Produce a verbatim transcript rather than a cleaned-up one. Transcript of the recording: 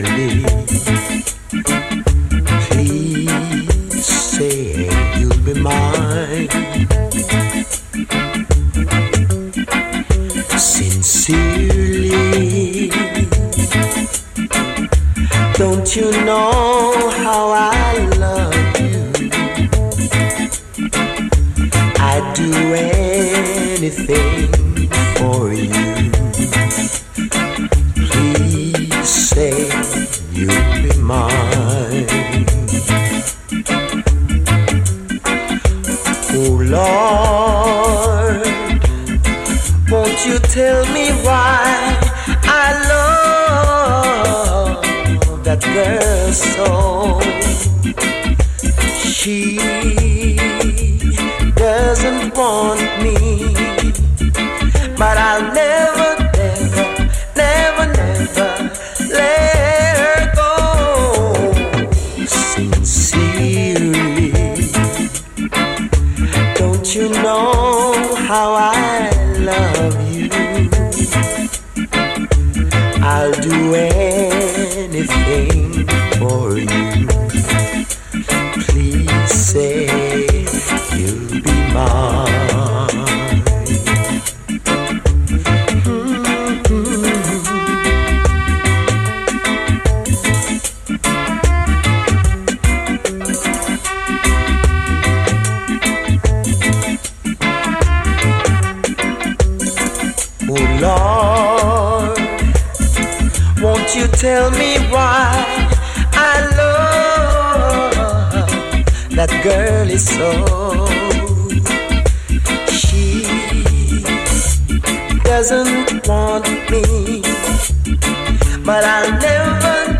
Please say you'll be mine. Sincerely, don't you know how I love you? I'd do anything for you. Please say you'll be mine. Oh Lord, won't you tell me why I love that girl so? She doesn't want me, but I'll never, never, never, never let her go. Sincerely, don't you know how I love you? I'll do anything for you. Please say you'll be mine. Mm-hmm. Oh Lord, won't you tell me why I love that girl is so? She doesn't want me, but I'll never